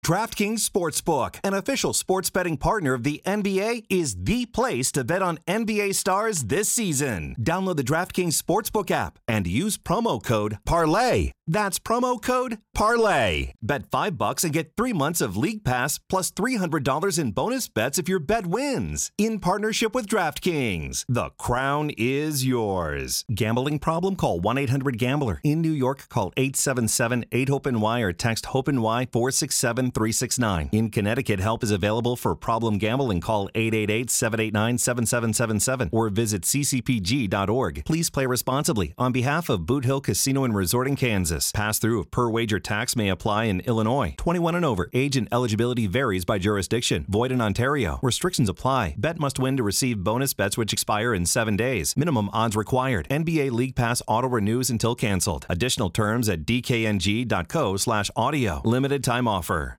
DraftKings Sportsbook, an official sports betting partner of the NBA, is the place to bet on NBA stars this season. Download the DraftKings Sportsbook app and use promo code PARLAY. That's promo code PARLAY. Bet $5 and get 3 months of League Pass plus $300 in bonus bets if your bet wins. In partnership with DraftKings, the crown is yours. Gambling problem? Call 1-800-GAMBLER. In New York, call 877-8-HOPE-NY or text HOPE-NY 467-369. In Connecticut, help is available for problem gambling. Call 888-789-7777 or visit ccpg.org. Please play responsibly. On behalf of Boot Hill Casino and Resort in Kansas, pass-through of per-wager tax may apply in Illinois. 21 and over. Age and eligibility varies by jurisdiction. Void in Ontario. Restrictions apply. Bet must win to receive bonus bets which expire in 7 days. Minimum odds required. NBA League Pass auto renews until canceled. Additional terms at dkng.co/audio. Limited time offer.